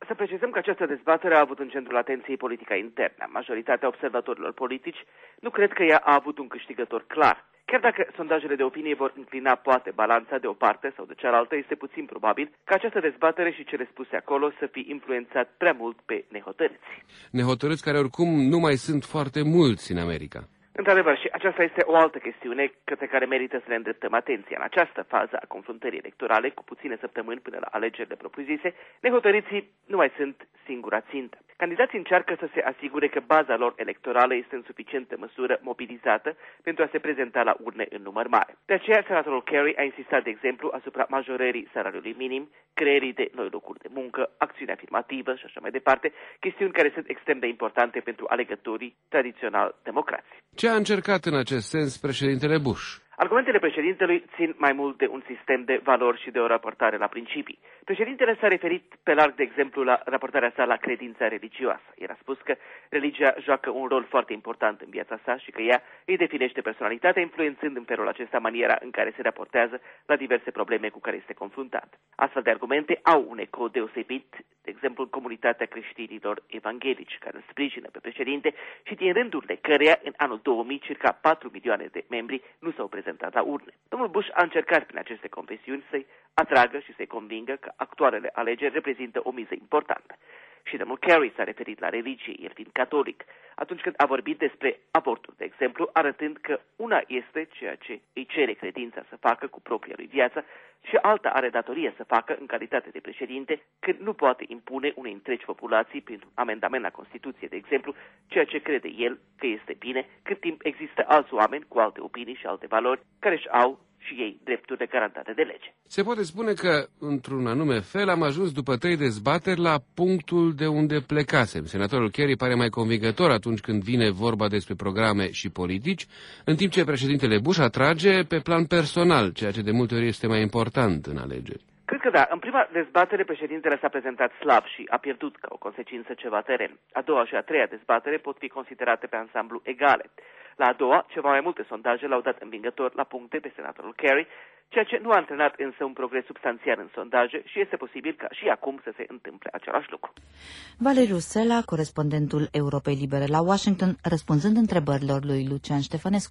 Să precizăm că această dezbatere a avut în centrul atenției politica internă. Majoritatea observatorilor politici nu cred că ea a avut un câștigător clar. Chiar dacă sondajele de opinie vor înclina poate balanța de o parte sau de cealaltă, este puțin probabil ca această dezbatere și cele spuse acolo să fi influențat prea mult pe nehotărâți. Nehotărâți care oricum nu mai sunt foarte mulți în America. Într-adevăr, și aceasta este o altă chestiune către care merită să ne îndreptăm atenția. În această fază a confruntării electorale, cu puține săptămâni până la alegerile propriu-zise, nehotăriții nu mai sunt singura țintă. Candidații încearcă să se asigure că baza lor electorală este în suficientă măsură mobilizată pentru a se prezenta la urne în număr mare. De aceea, senatorul Kerry a insistat, de exemplu, asupra majorării salariului minim, creării de noi locuri de muncă, acțiune afirmativă și așa mai departe, chestiuni care sunt extrem de importante pentru alegătorii tradițional democrați. Ce a încercat în acest sens președintele Bush? Argumentele președintelui țin mai mult de un sistem de valori și de o raportare la principii. Președintele s-a referit pe larg, de exemplu, la raportarea sa la credința religioasă. El a spus că religia joacă un rol foarte important în viața sa și că ea îi definește personalitatea, influențând în felul acesta maniera în care se raportează la diverse probleme cu care este confruntat. Astfel de argumente au un ecou deosebit, de exemplu, în comunitatea creștinilor evanghelici, care îl sprijină pe președinte și din rândurile căreia în anul 2000 circa 4 milioane de membri nu s-au prezentat la urne. Domnul Bush a încercat prin aceste confesiuni să-i atragă și să-i convingă că actualele alegeri reprezintă o miză importantă. Și domnul Kerry s-a referit la religie, el fiind catolic, atunci când a vorbit despre avortul, de exemplu, arătând că una este ceea ce îi cere credința să facă cu propria lui viață și alta are datoria să facă în calitate de președinte, când nu poate impune unei întregi populații prin un amendament la Constituție, de exemplu, ceea ce crede el că este bine, cât timp există alți oameni cu alte opinii și alte valori care își au și ei drepturile garantate de lege. Se poate spune că, într-un anume fel, am ajuns după 3 dezbateri la punctul de unde plecasem. Senatorul Kerry pare mai convingător atunci când vine vorba despre programe și politici, în timp ce președintele Bush atrage pe plan personal, ceea ce de multe ori este mai important în alegeri. Cred că da. În prima dezbatere, președintele s-a prezentat slab și a pierdut ca o consecință ceva teren. A doua și a treia dezbatere pot fi considerate pe ansamblu egale. La a doua, ceva mai multe sondaje l-au dat învingător la puncte pe senatorul Kerry, ceea ce nu a antrenat însă un progres substanțial în sondaje și este posibil ca și acum să se întâmple același lucru. Valeriu Sela, corespondentul Europei Libere la Washington, răspunzând întrebărilor lui Lucian Ștefănescu.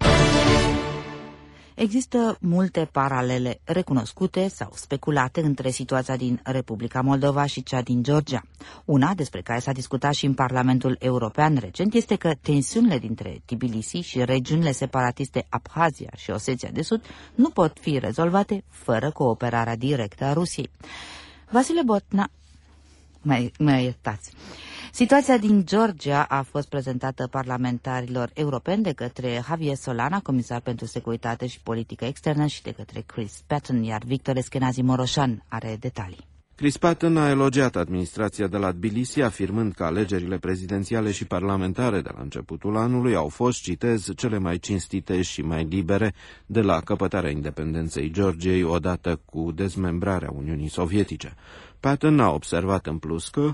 Există multe paralele recunoscute sau speculate între situația din Republica Moldova și cea din Georgia. Una, despre care s-a discutat și în Parlamentul European recent, este că tensiunile dintre Tbilisi și regiunile separatiste Abhazia și Osetia de Sud nu pot fi rezolvate fără cooperarea directă a Rusiei. Vasile Botna, mă iertați. Situația din Georgia a fost prezentată parlamentarilor europeni de către Javier Solana, comisar pentru securitate și politică externă, și de către Chris Patton, iar Victor Eskenazi Moroșan are detalii. Chris Patton a elogiat administrația de la Tbilisi, afirmând că alegerile prezidențiale și parlamentare de la începutul anului au fost, citez, cele mai cinstite și mai libere de la căpătarea independenței Georgiei odată cu dezmembrarea Uniunii Sovietice. Patton a observat în plus că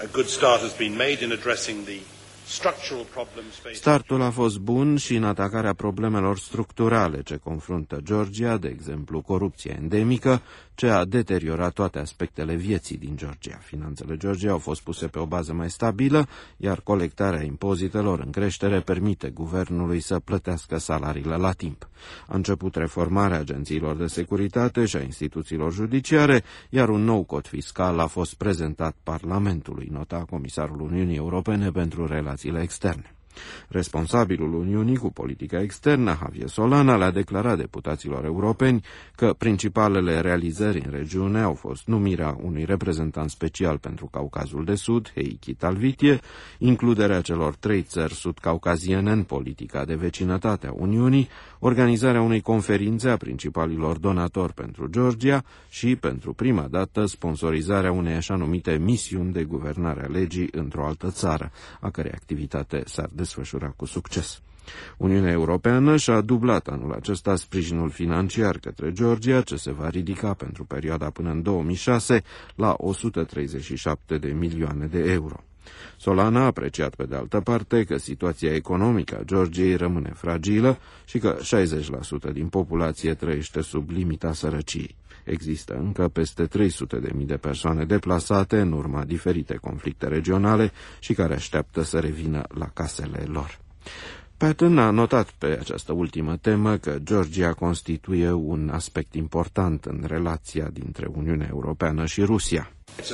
startul a fost bun și în atacarea problemelor structurale ce confruntă Georgia, de exemplu corupția endemică, ce a deteriorat toate aspectele vieții din Georgia. Finanțele Georgiei au fost puse pe o bază mai stabilă, iar colectarea impozitelor în creștere permite guvernului să plătească salariile la timp. A început reformarea agențiilor de securitate și a instituțiilor judiciare, iar un nou cod fiscal a fost prezentat Parlamentului, nota comisarul Uniunii Europene pentru relațiile externe. Responsabilul Uniunii cu politica externă, Javier Solana, le-a declarat deputaților europeni că principalele realizări în regiune au fost numirea unui reprezentant special pentru Caucazul de Sud, Heikki Talvitie, includerea celor 3 țări sud-caucaziene în politica de vecinătate a Uniunii, organizarea unei conferințe a principalilor donatori pentru Georgia și, pentru prima dată, sponsorizarea unei așa numite misiuni de guvernare a legii într-o altă țară, a cărei activitate s-ar desfășura cu succes. Uniunea Europeană și-a dublat anul acesta sprijinul financiar către Georgia, ce se va ridica pentru perioada până în 2006 la 137 de milioane de euro. Solana a apreciat pe de altă parte că situația economică a Georgiei rămâne fragilă și că 60% din populație trăiește sub limita sărăciei. Există încă peste 300.000 de persoane deplasate în urma diferite conflicte regionale și care așteaptă să revină la casele lor. Patton a notat pe această ultimă temă că Georgia constituie un aspect important în relația dintre Uniunea Europeană și Rusia.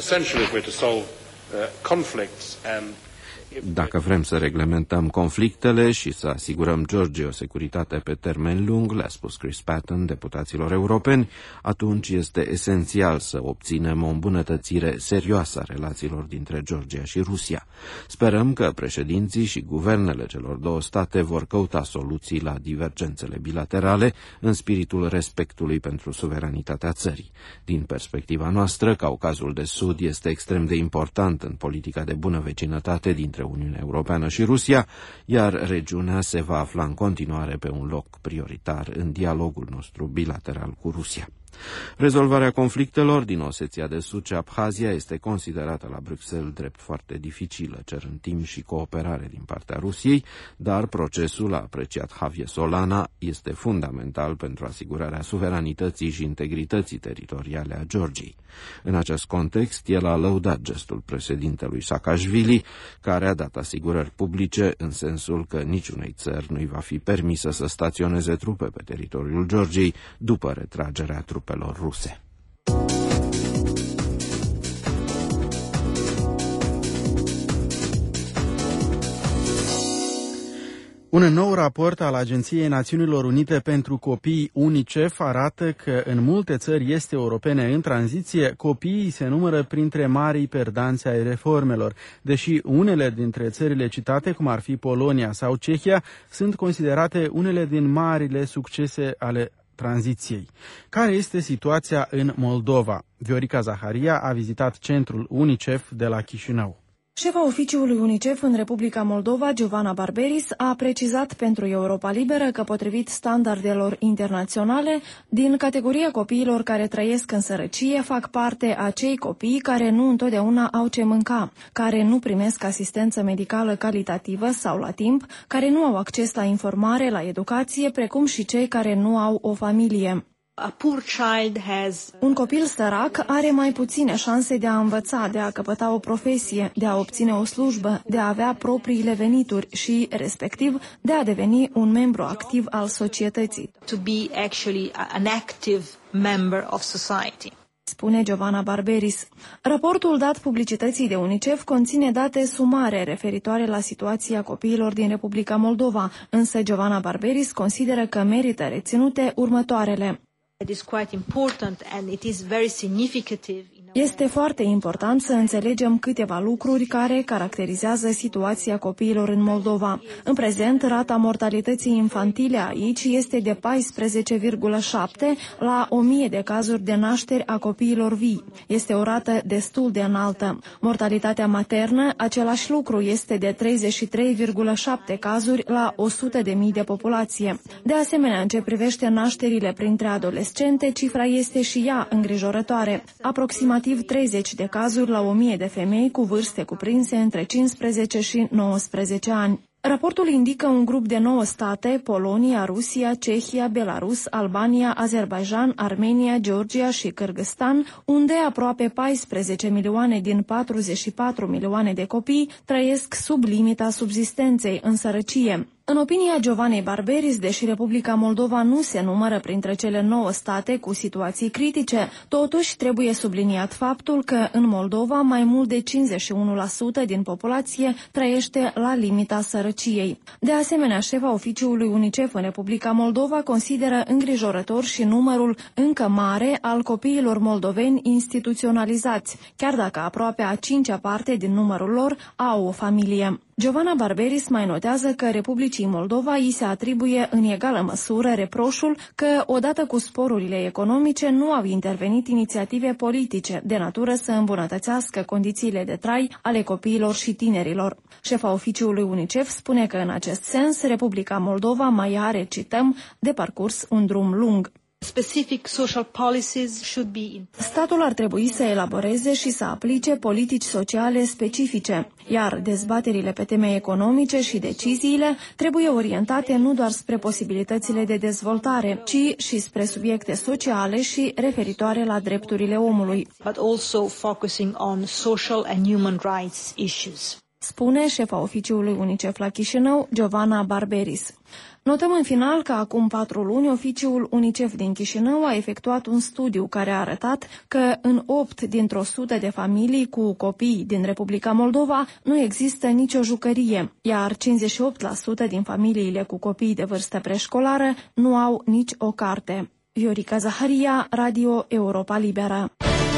Dacă vrem să reglementăm conflictele și să asigurăm Georgiei o securitate pe termen lung, le-a spus Chris Patton deputaților europeni, atunci este esențial să obținem o îmbunătățire serioasă a relațiilor dintre Georgia și Rusia. Sperăm că președinții și guvernele celor două state vor căuta soluții la divergențele bilaterale în spiritul respectului pentru suveranitatea țării. Din perspectiva noastră, Caucazul de Sud este extrem de important în politica de bună vecinătate dintre Uniunea Europeană și Rusia, iar regiunea se va afla în continuare pe un loc prioritar în dialogul nostru bilateral cu Rusia. Rezolvarea conflictelor din Oseția de Sud și Abhazia este considerată la Bruxelles drept foarte dificilă, cerând timp și cooperare din partea Rusiei, dar procesul, a apreciat Javier Solana, este fundamental pentru asigurarea suveranității și integrității teritoriale a Georgiei. În acest context, el a lăudat gestul președintelui Saakashvili, care a dat asigurări publice în sensul că niciunei țări nu-i va fi permisă să staționeze trupe pe teritoriul Georgiei după retragerea trupelor ruse. Un nou raport al Agenției Națiunilor Unite pentru Copii, UNICEF, arată că în multe țări este europene în tranziție, copiii se numără printre marii perdanți ai reformelor, deși unele dintre țările citate, cum ar fi Polonia sau Cehia, sunt considerate unele din marile succese ale tranziției. Care este situația în Moldova? Viorica Zaharia a vizitat centrul UNICEF de la Chișinău. Șefa oficiului UNICEF în Republica Moldova, Giovanna Barberis, a precizat pentru Europa Liberă că, potrivit standardelor internaționale, din categoria copiilor care trăiesc în sărăcie, fac parte acei copii care nu întotdeauna au ce mânca, care nu primesc asistență medicală calitativă sau la timp, care nu au acces la informare, la educație, precum și cei care nu au o familie. Un copil sărac are mai puține șanse de a învăța, de a căpăta o profesie, de a obține o slujbă, de a avea propriile venituri și, respectiv, de a deveni un membru activ al societății. Spune Giovanna Barberis. Raportul dat publicității de UNICEF conține date sumare referitoare la situația copiilor din Republica Moldova, însă Giovanna Barberis consideră că merită reținute următoarele. Este foarte important să înțelegem câteva lucruri care caracterizează situația copiilor în Moldova. În prezent, rata mortalității infantile aici este de 14,7 la 1000 de cazuri de nașteri a copiilor vii. Este o rată destul de înaltă. Mortalitatea maternă, același lucru, este de 33,7 cazuri la 100.000 de populație. De asemenea, în ce privește nașterile printre adolescente, cifra este și ea îngrijorătoare. Aproximativ 30 de cazuri la 1000 de femei cu vârste cuprinse între 15 și 19 ani. Raportul indică un grup de 9 state, Polonia, Rusia, Cehia, Belarus, Albania, Azerbaijan, Armenia, Georgia și Kârgâstan, unde aproape 14 milioane din 44 milioane de copii trăiesc sub limita subzistenței în sărăcie. În opinia Giovannei Barberis, deși Republica Moldova nu se numără printre cele 9 state cu situații critice, totuși trebuie subliniat faptul că în Moldova mai mult de 51% din populație trăiește la limita sărăciei. De asemenea, șefa oficiului UNICEF în Republica Moldova consideră îngrijorător și numărul încă mare al copiilor moldoveni instituționalizați, chiar dacă aproape a 5-a parte din numărul lor au o familie. Giovanna Barberis mai notează că Republicii Moldova îi se atribuie în egală măsură reproșul că, odată cu sporurile economice, nu au intervenit inițiative politice de natură să îmbunătățească condițiile de trai ale copiilor și tinerilor. Șefa oficiului UNICEF spune că, în acest sens, Republica Moldova mai are, cităm, de parcurs un drum lung. Specific social policies should be in. Statul ar trebui să elaboreze și să aplice politici sociale specifice, iar dezbaterile pe teme economice și deciziile trebuie orientate nu doar spre posibilitățile de dezvoltare, ci și spre subiecte sociale și referitoare la drepturile omului. But also focusing on social and human rights issues. Spune șefa oficiului UNICEF la Chișinău, Giovanna Barberis. Notăm în final că acum 4 luni oficiul UNICEF din Chișinău a efectuat un studiu care a arătat că în 8 dintr-o 100 de familii cu copii din Republica Moldova nu există nicio jucărie, iar 58% din familiile cu copii de vârstă preșcolară nu au nici o carte. Viorica Zaharia, Radio Europa Liberă.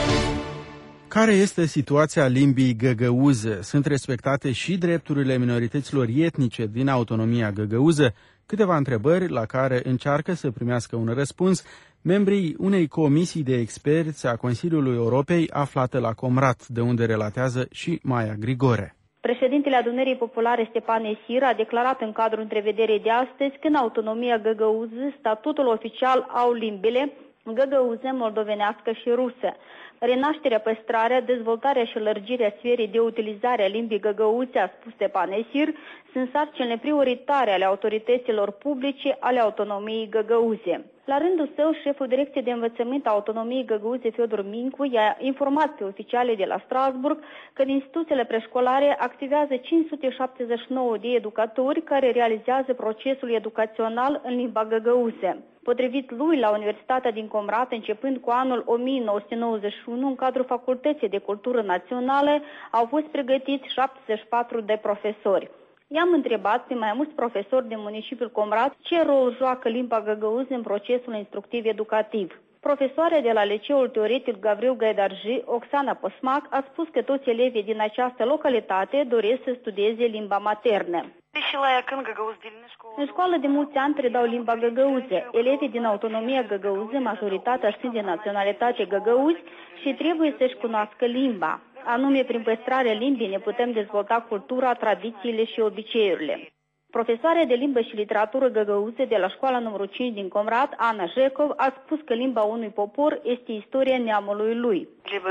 Care este situația limbii găgăuze? Sunt respectate și drepturile minorităților etnice din autonomia găgăuză? Câteva întrebări la care încearcă să primească un răspuns membrii unei comisii de experți a Consiliului Europei aflată la Comrat, de unde relatează și Maia Grigore. Președintele Adunării Populare Stepan Esir a declarat în cadrul întrevederii de astăzi că în autonomia găgăuză statutul oficial au limbile găgăuză, moldovenească și rusă. Renașterea, păstrarea, dezvoltarea și lărgirea sferei de utilizare a limbii găgăuze, a spus Stepan Esir, sunt sarcinile prioritare ale autorităților publice ale autonomiei găgăuze. La rândul său, șeful Direcției de Învățământ a Autonomiei Găgăuze, Fiodor Mincu, i-a informat pe oficialii de la Strasburg că în instituțiile preșcolare activează 579 de educatori care realizează procesul educațional în limba găgăuze. Potrivit lui, la Universitatea din Comrat, începând cu anul 1991, în cadrul Facultății de Cultură Națională, au fost pregătiți 74 de profesori. I-am întrebat pe mai mulți profesori din municipiul Comrat ce rol joacă limba găgăuză în procesul instructiv-educativ. Profesoarea de la Liceul Teoretic Gavril Gaidarji, Oxana Posmac, a spus că toți elevii din această localitate doresc să studieze limba maternă. În școală de mulți ani predau limba găgăuză. Elevii din autonomia găgăuză, majoritatea sunt de naționalitate găgăuzi și trebuie să-și cunoască limba. Anume, prin păstrarea limbii ne putem dezvolta cultura, tradițiile și obiceiurile. Profesoarea de limbă și literatură găgăuză de la școala numărul 5 din Comrat, Ana Jekov, a spus că limba unui popor este istoria neamului lui.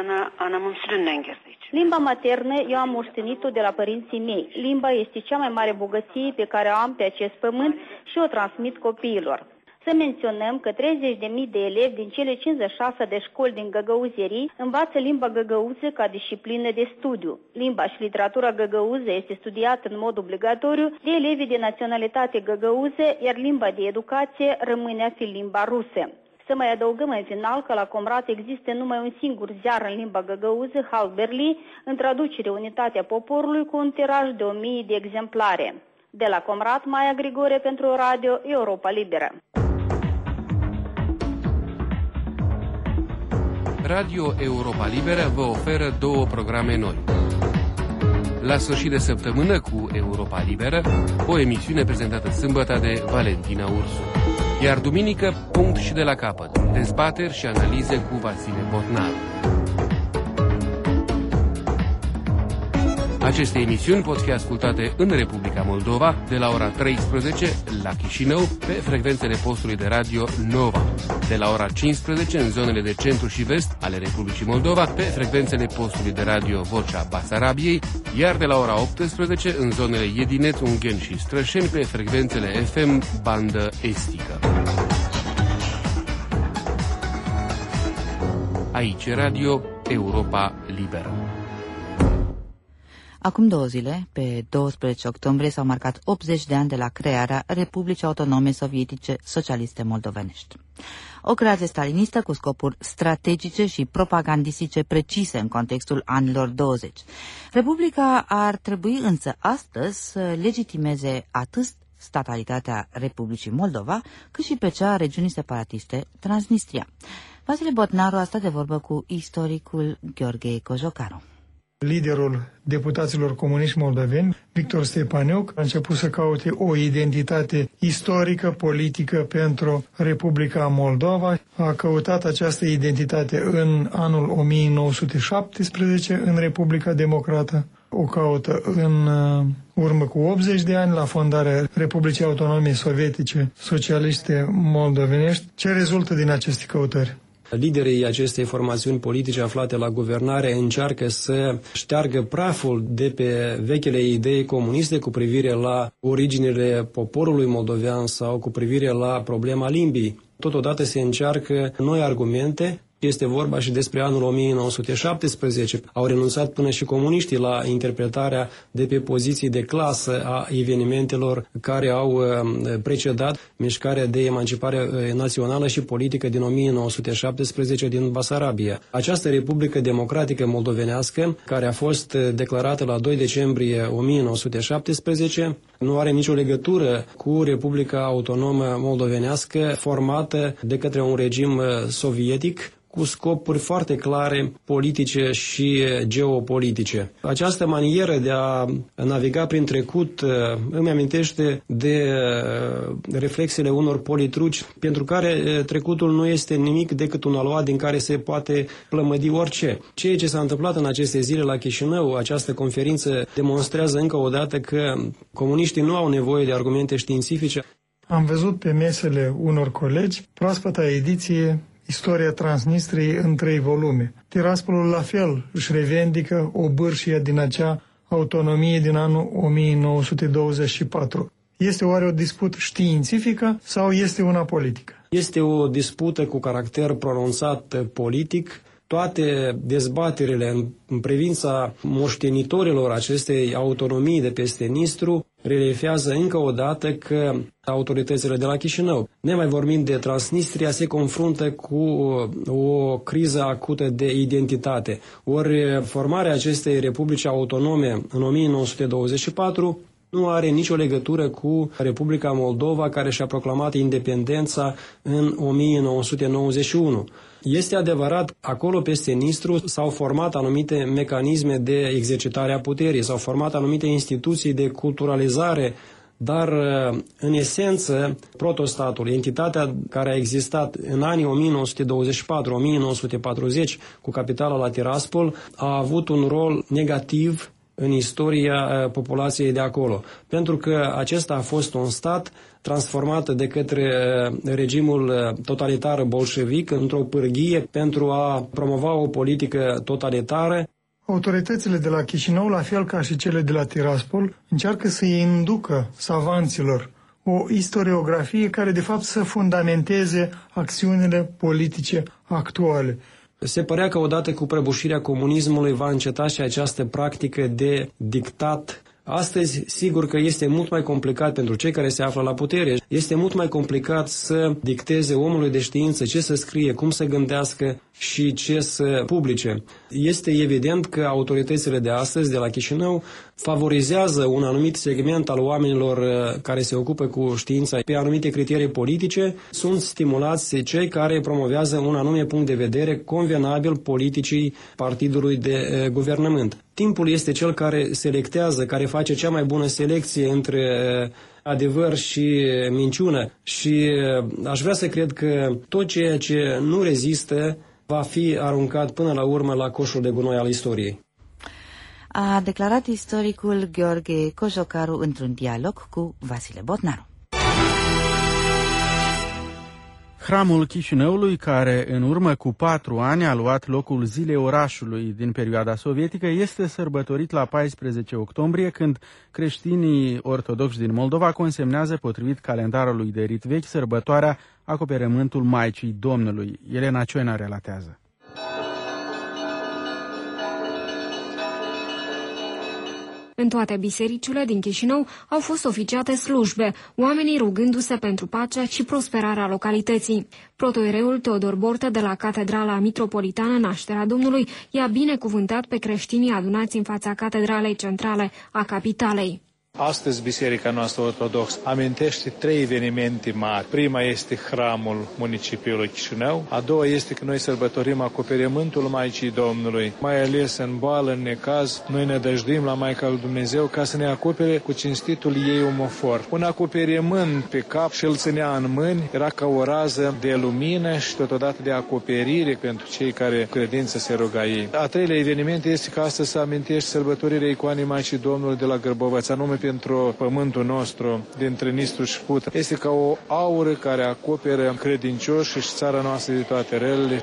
Limba maternă eu am moștenit-o de la părinții mei. Limba este cea mai mare bogăție pe care o am pe acest pământ și o transmit copiilor. Să menționăm că 30.000 de elevi din cele 56 de școli din găgăuzerii învață limba găgăuză ca disciplină de studiu. Limba și literatura găgăuză este studiată în mod obligatoriu de elevii de naționalitate găgăuză, iar limba de educație rămâne a fi limba rusă. Să mai adăugăm în final că la Comrat există numai un singur ziar în limba găgăuză, Halberli, în traducere Unitatea Poporului, cu un tiraj de 1000 de exemplare. De la Comrat, Maia Grigore pentru Radio Europa Liberă. Radio Europa Liberă vă oferă 2 programe noi. La sfârșit de săptămână cu Europa Liberă, o emisiune prezentată sâmbătă de Valentina Ursu. Iar duminică, punct și de la capăt, dezbateri și analize cu Vasile Botnar. Aceste emisiuni pot fi ascultate în Republica Moldova de la ora 13 la Chișinău pe frecvențele postului de radio Nova, de la ora 15 în zonele de centru și vest ale Republicii Moldova pe frecvențele postului de radio Vocea Basarabiei, iar de la ora 18 în zonele Iedinet, Ungheni și Strășeni pe frecvențele FM bandă estică. Aici Radio Europa Liberă. Acum 2 zile, pe 12 octombrie, s-au marcat 80 de ani de la crearea Republicii Autonome Sovietice Socialiste Moldovenești. O creație stalinistă cu scopuri strategice și propagandistice precise în contextul anilor 20. Republica ar trebui însă astăzi să legitimeze atât statalitatea Republicii Moldova, cât și pe cea a regiunii separatiste Transnistria. Vasile Botnaru a stat de vorbă cu istoricul Gheorghe Cojocaru. Liderul deputaților comuniști moldoveni, Victor Stepaniuc, a început să caute o identitate istorică, politică pentru Republica Moldova. A căutat această identitate în anul 1917 în Republica Democrată. O caută în urmă cu 80 de ani la fondarea Republicii Autonome Sovietice Socialiste Moldovenești. Ce rezultă din aceste căutări? Liderii acestei formațiuni politice aflate la guvernare încearcă să șteargă praful de pe vechile idei comuniste cu privire la originile poporului moldovean sau cu privire la problema limbii. Totodată se încearcă noi argumente. Este vorba și despre anul 1917. Au renunțat până și comuniștii la interpretarea de pe poziții de clasă a evenimentelor care au precedat mișcarea de emancipare națională și politică din 1917 din Basarabia. Această Republică Democratică Moldovenească, care a fost declarată la 2 decembrie 1917, nu are nicio legătură cu Republica Autonomă Moldovenească formată de către un regim sovietic, cu scopuri foarte clare politice și geopolitice. Această manieră de a naviga prin trecut îmi amintește de reflexele unor politruci pentru care trecutul nu este nimic decât un aluat din care se poate plămădi orice. Ceea ce s-a întâmplat în aceste zile la Chișinău, această conferință demonstrează încă o dată că comuniștii nu au nevoie de argumente științifice. Am văzut pe mesele unor colegi proaspăta ediție Istoria Transnistriei în 3 volume. Tiraspolul la fel își revendică o bârșie din acea autonomie din anul 1924. Este oare o dispută științifică sau este una politică? Este o dispută cu caracter pronunțat politic. Toate dezbaterile în privința moștenitorilor acestei autonomii de peste Nistru relefează încă o dată că autoritățile de la Chișinău, nemai vorbind de Transnistria, se confruntă cu o criză acută de identitate. Ori formarea acestei republici autonome în 1924 nu are nicio legătură cu Republica Moldova, care și-a proclamat independența în 1991. Este adevărat, acolo peste Nistru s-au format anumite mecanisme de exercitare a puterii, s-au format anumite instituții de culturalizare, dar în esență protostatul, entitatea care a existat în anii 1924-1940 cu capitala la Tiraspol, a avut un rol negativ în istoria populației de acolo, pentru că acesta a fost un stat transformat de către regimul totalitar bolșevic într-o pârghie pentru a promova o politică totalitară. Autoritățile de la Chișinău, la fel ca și cele de la Tiraspol, încearcă să inducă savanților o istoriografie care de fapt să fundamenteze acțiunile politice actuale. Se părea că odată cu prăbușirea comunismului va înceta și această practică de dictat. Astăzi, sigur că este mult mai complicat pentru cei care se află la putere. Este mult mai complicat să dicteze omului de știință ce să scrie, cum să gândească și ce să publice. Este evident că autoritățile de astăzi, de la Chișinău, favorizează un anumit segment al oamenilor care se ocupă cu știința pe anumite criterii politice. Sunt stimulați cei care promovează un anume punct de vedere convenabil politicii partidului de guvernământ. Timpul este cel care selectează, care face cea mai bună selecție între adevăr și minciună și aș vrea să cred că tot ceea ce nu rezistă va fi aruncat până la urmă la coșul de gunoi al istoriei. A declarat istoricul Gheorghe Cojocaru într-un dialog cu Vasile Botnaru. Hramul Chișinăului, care în urmă cu 4 ani a luat locul Zilei Orașului din perioada sovietică, este sărbătorit la 14 octombrie, când creștinii ortodoxi din Moldova consemnează, potrivit calendarului de rit vechi, sărbătoarea Acoperământul Maicii Domnului. Elena Cioina relatează. În toate bisericile din Chișinău au fost oficiate slujbe, oamenii rugându-se pentru pacea și prosperarea localității. Protoiereul Teodor Bortă de la Catedrala Mitropolitană Nașterea Domnului i-a binecuvântat pe creștinii adunați în fața Catedralei Centrale a capitalei. Astăzi, Biserica noastră ortodoxă amintește 3 evenimente mari. Prima este hramul municipiului Chișinău, a doua este că noi sărbătorim acoperimentul Maicii Domnului, mai ales în boală, în necaz, noi ne dăjduim la Maica lui Dumnezeu ca să ne acopere cu cinstitul ei omofor. Un acoperiment pe cap și îl ținea în mâini, era ca o rază de lumină și totodată de acoperire pentru cei care credință se ruga ei. A treilea eveniment este că astăzi se amintește sărbătorirea icoanei Maicii Domnului de la Gârbovăț, anume pentru pământul nostru dintre Nistru și Pută. Este ca o aură care acoperă credincioșii și țara noastră de toate relele.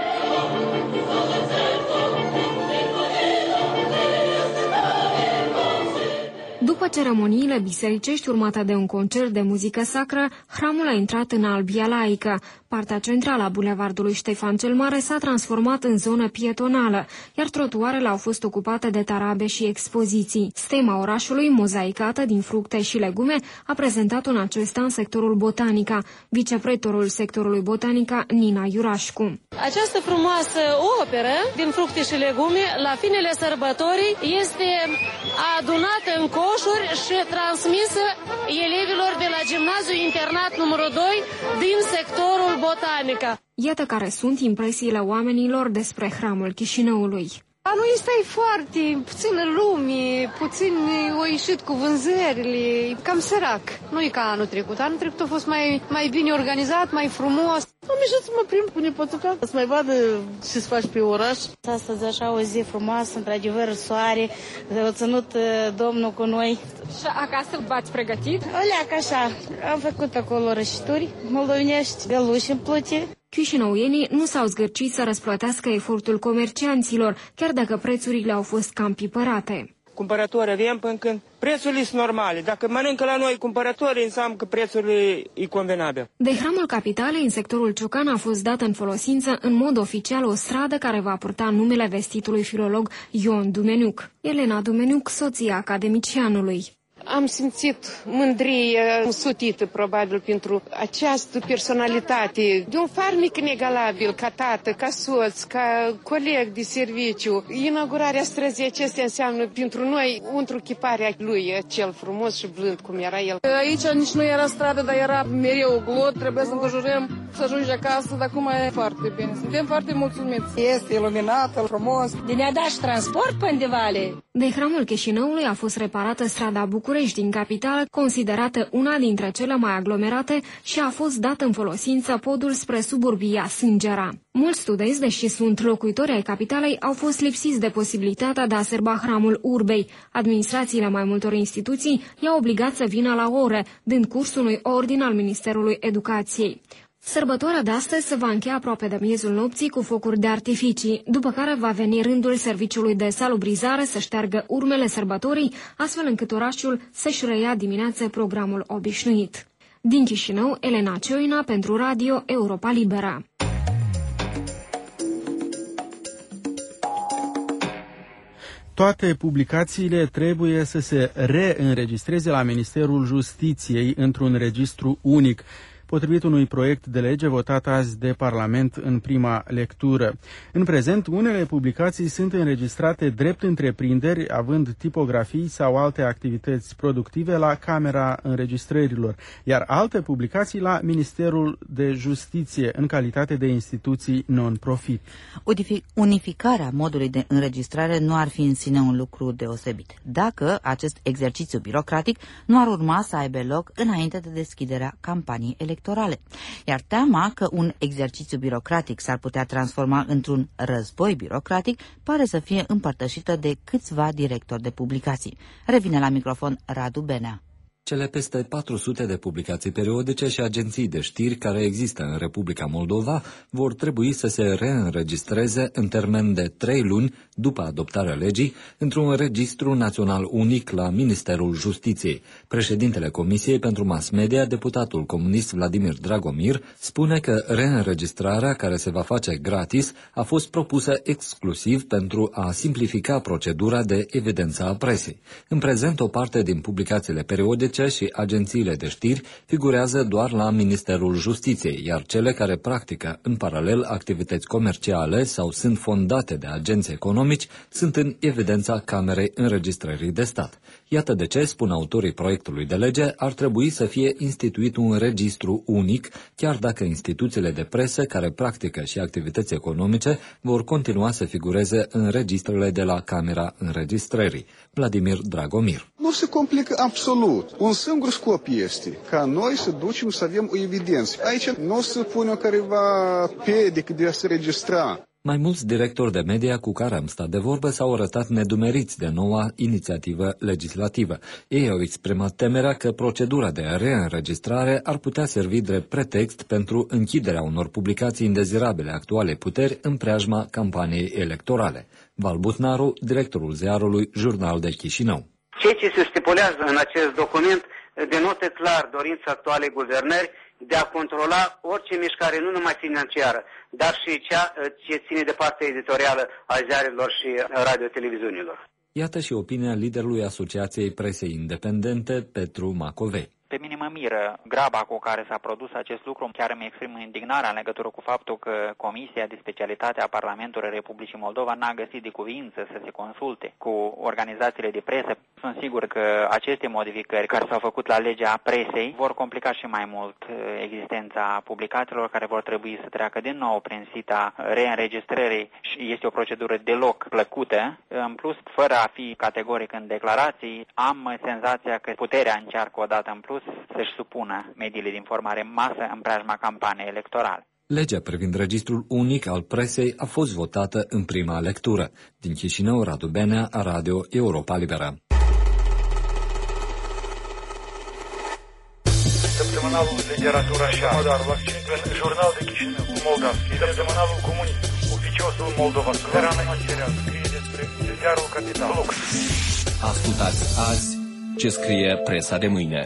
După ceremoniile bisericești urmate de un concert de muzică sacră, hramul a intrat în albia laică. Partea centrală a bulevardului Ștefan cel Mare s-a transformat în zonă pietonală, iar trotuarele au fost ocupate de tarabe și expoziții. Stema orașului, mozaicată din fructe și legume, a prezentat în acest an sectorul Botanica. Vicepretorul sectorului Botanica, Nina Iurașcu. Această frumoasă operă din fructe și legume, la finele sărbătorii, este adunată în coșuri și transmisă elevilor de la gimnaziul internat numărul 2 din sectorul Botanica. Iată care sunt impresiile oamenilor despre hramul Chișinăului. Anul ăsta e foarte puțină lume, puțin au ieșit cu vânzările, cam sărac. Nu e ca anul trecut. Anul trecut a fost mai bine organizat, mai frumos. Am ieșit să mă plimb cu nepoțuca, să mai vadă ce se face pe oraș. Astăzi așa o zi frumoasă, într-adevăr soare, a ținut Domnul cu noi. Și acasă v-ați pregătit? Oleac așa, am făcut acolo rășituri moldovenești, găluși în plute. Chișinăuienii nu s-au zgârcit să răsplătească efortul comercianților, chiar dacă prețurile au fost cam pipărate. Cumpărători avem până când prețurile sunt normale. Dacă mănâncă la noi cumpărători, înseamnă că prețurile e convenabil. De hramul capitalei, în sectorul Ciocan, a fost dată în folosință în mod oficial o stradă care va purta numele vestitului filolog Ion Dumeniuc. Elena Dumeniuc, soția academicianului. Am simțit mândrie însutită, probabil, pentru această personalitate de un farnic inegalabil, ca tată, ca soț, ca coleg de serviciu. Inaugurarea străzii acestea înseamnă pentru noi întruchiparea lui, cel frumos și blând cum era el. Aici nici nu era stradă, dar era mereu glot, trebuie să împăjurăm, să ajungi acasă, dar acum e foarte bine. Suntem foarte mulțumiți. Este iluminată, frumos. De ne-a dat și transport până de vale. De hramul Chișinăului a fost reparată strada București din capitală, considerată una dintre cele mai aglomerate, și a fost dat în folosință podul spre suburbia Sângera. Mulți studenți, deși sunt locuitori ai capitalei, au fost lipsiți de posibilitatea de a serba hramul urbei. Administrațiile mai multor instituții i-au obligat să vină la ore, dând curs unui ordin al Ministerului Educației. Sărbătoarea de astăzi se va încheia aproape de miezul nopții cu focuri de artificii, după care va veni rândul serviciului de salubrizare să șteargă urmele sărbătorii, astfel încât orașul să-și reia dimineața programul obișnuit. Din Chișinău, Elena Cioina pentru Radio Europa Liberă. Toate publicațiile trebuie să se reînregistreze la Ministerul Justiției într-un registru unic, potrivit unui proiect de lege votat azi de Parlament în prima lectură. În prezent, unele publicații sunt înregistrate drept întreprinderi, având tipografii sau alte activități productive la Camera Înregistrărilor, iar alte publicații la Ministerul de Justiție, în calitate de instituții non-profit. Unificarea modului de înregistrare nu ar fi în sine un lucru deosebit, dacă acest exercițiu birocratic nu ar urma să aibă loc înainte de deschiderea campaniei electorale. Iar teama că un exercițiu birocratic s-ar putea transforma într-un război birocratic pare să fie împărtășită de câțiva directori de publicații. Revine la microfon Radu Benea. Cele peste 400 de publicații periodice și agenții de știri care există în Republica Moldova vor trebui să se reînregistreze în termen de 3 luni după adoptarea legii într-un registru național unic la Ministerul Justiției. Președintele Comisiei pentru Mass Media, deputatul comunist Vladimir Dragomir, spune că reînregistrarea, care se va face gratis, a fost propusă exclusiv pentru a simplifica procedura de evidență a presei. În prezent, o parte din publicațiile periodice periodice și agențiile de știri figurează doar la Ministerul Justiției, iar cele care practică în paralel activități comerciale sau sunt fondate de agenți economici sunt în evidența Camerei Înregistrării de Stat. Iată de ce, spun autorii proiectului de lege, ar trebui să fie instituit un registru unic, chiar dacă instituțiile de presă care practică și activități economice vor continua să figureze în registrele de la Camera Înregistrării. Vladimir Dragomir. Nu se complică absolut. Un singur scop este ca noi să ducem să avem o evidență. Aici nu se pune careva piedică de a se registra. Mai mulți directori de media cu care am stat de vorbă s-au arătat nedumeriți de noua inițiativă legislativă. Ei au exprimat temerea că procedura de reînregistrare ar putea servi drept pretext pentru închiderea unor publicații indezirabile actuale puteri în preajma campaniei electorale. Val Butnaru, directorul ziarului Jurnal de Chișinău. Ceea ce se stipulează în acest document denotă clar dorința actualei guvernări de a controla orice mișcare, nu numai financiară, dar și cea ce ține de partea editorială a ziarelor și radio-televiziunilor. Iată și opinia liderului Asociației Presei Independente, Petru Macovei. Pe mine mă miră graba cu care s-a produs acest lucru. Chiar îmi exprim indignarea în legătură cu faptul că Comisia de Specialitate a Parlamentului Republicii Moldova n-a găsit de cuvință să se consulte cu organizațiile de presă. Sunt sigur că aceste modificări care s-au făcut la legea presei vor complica și mai mult existența publicațiilor care vor trebui să treacă din nou prin sita reînregistrării și este o procedură deloc plăcută. În plus, fără a fi categoric în declarații, am senzația că puterea încearcă odată în plus să-și supună mediile de informare în masă în preajma campaniei electorale. Legea privind registrul unic al presei a fost votată în prima lectură. Din Chișinău, Radu Benea, Radio Europa Liberă. Săptămânalul Literatura și Arte, Jurnal de Chișinău, Moldavski, Săptămânalul Comunism, Oficiosul Moldova, Suverană Material, scrie despre ziarul Capital. Ascultați azi ce scrie presa de mâine.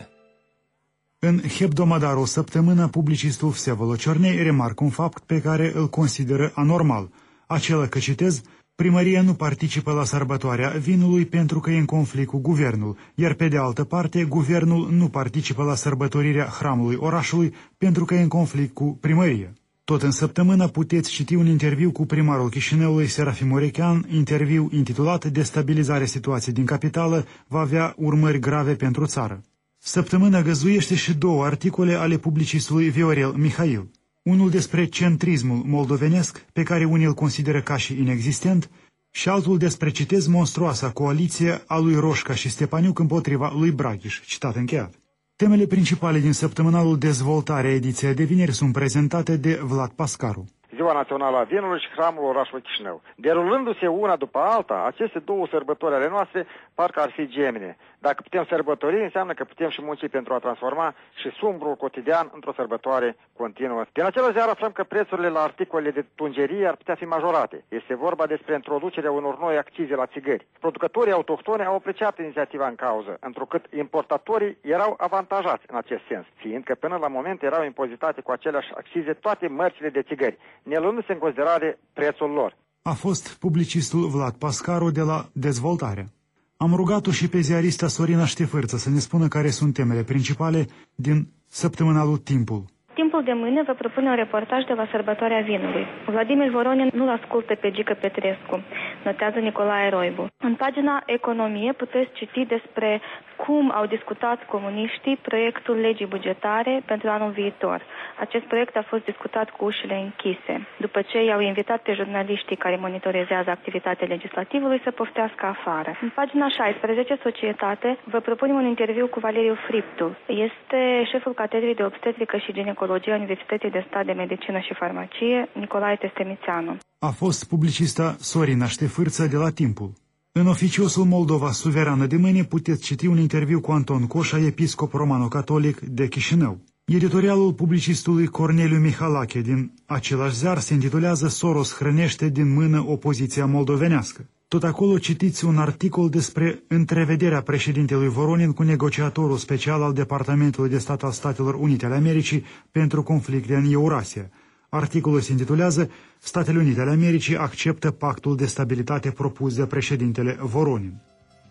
În Hebdomadar o săptămână, publicistul Vsevolod Ciornei remarcă un fapt pe care îl consideră anormal. Acela că, citez, primăria nu participă la sărbătoarea vinului pentru că e în conflict cu guvernul, iar pe de altă parte, guvernul nu participă la sărbătorirea hramului orașului pentru că e în conflict cu primăria. Tot în săptămână puteți citi un interviu cu primarul Chișinăului, Serafim Orechean, interviu intitulat Destabilizarea situației din capitală va avea urmări grave pentru țară. Săptămâna găzuiește și două articole ale publicistului Viorel Mihail. Unul despre centrismul moldovenesc, pe care unii îl consideră ca și inexistent, și altul despre, citez, monstruoasa coaliție a lui Roșca și Stepaniuc împotriva lui Braghiș, citat încheiat. Temele principale din săptămânalul Dezvoltare, ediția de vineri, sunt prezentate de Vlad Pascaru. Ziua Națională a Vinului și Hramul orașului Chișinău. Derulându-se una după alta, aceste două sărbători ale noastre parcă ar fi gemene. Dacă putem sărbători, înseamnă că putem și munci pentru a transforma și sumbrul cotidian într-o sărbătoare continuă. Din acela ziar aflăm că prețurile la articolele de tungerie ar putea fi majorate. Este vorba despre introducerea unor noi accize la țigări. Producătorii autohtoni au apreciat inițiativa în cauză, întrucât importatorii erau avantajați în acest sens, fiindcă până la moment erau impozitate cu aceleași accize toate mărcile de țigări, ne luându-se în considerare prețul lor. A fost publicistul Vlad Pascaru de la Dezvoltare. Am rugat-o și pe ziarista Sorina Ștefârță să ne spună care sunt temele principale din săptămânalul Timpul. Timpul de mâine vă propune un reportaj de la sărbătoarea vinului. Vladimir Voronin nu-l ascultă pe Gică Petrescu, notează Nicolae Roibu. În pagina Economie puteți citi despre cum au discutat comuniștii proiectul legii bugetare pentru anul viitor. Acest proiect a fost discutat cu ușile închise, după ce i-au invitat pe jurnaliștii care monitorizează activitatea legislativului să poftească afară. În pagina 16, Societate, vă propunem un interviu cu Valeriu Friptu. Este șeful catedrei de obstetrică și ginecologie a Universității de Stat de Medicină și Farmacie, Nicolae Testemițeanu. A fost publicista Sorina Ștefârță de la Timpul. În Oficiosul Moldova Suverană de mâine puteți citi un interviu cu Anton Coșa, episcop romano-catolic de Chișinău. Editorialul publicistului Corneliu Mihalache din același ziar se intitulează Soros hrănește din mână opoziția moldovenească. Tot acolo citiți un articol despre întrevederea președintelui Voronin cu negociatorul special al Departamentului de Stat al Statelor Unite ale Americii pentru conflicte în Eurasia. Articolul se intitulează Statele Unite ale Americii acceptă pactul de stabilitate propus de președintele Voronin.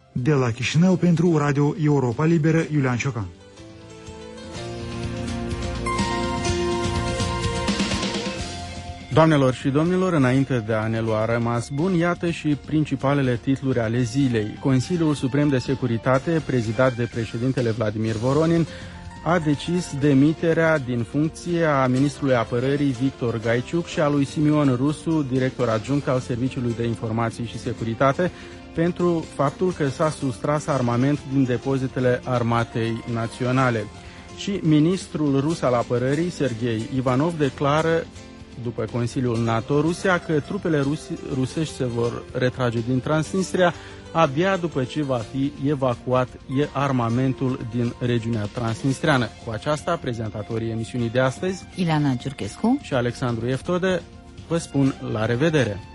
De la Chișinău pentru Radio Europa Liberă, Iulian Ciocan. Doamnelor și domnilor, înainte de a ne lua rămas bun, iată și principalele titluri ale zilei. Consiliul Suprem de Securitate, prezidat de președintele Vladimir Voronin, a decis demiterea din funcție a ministrului apărării Victor Gaiciuc și a lui Simion Rusu, director adjunct al Serviciului de Informații și Securitate, pentru faptul că s-a sustras armament din depozitele Armatei Naționale. Și ministrul rus al apărării, Sergei Ivanov, declară, după Consiliul NATO-Rusia, că trupele rusești se vor retrage din Transnistria abia după ce va fi evacuat armamentul din regiunea transnistreană. Cu aceasta, prezentatorii emisiunii de astăzi, Ileana Ciurchescu și Alexandru Eftode, vă spun la revedere!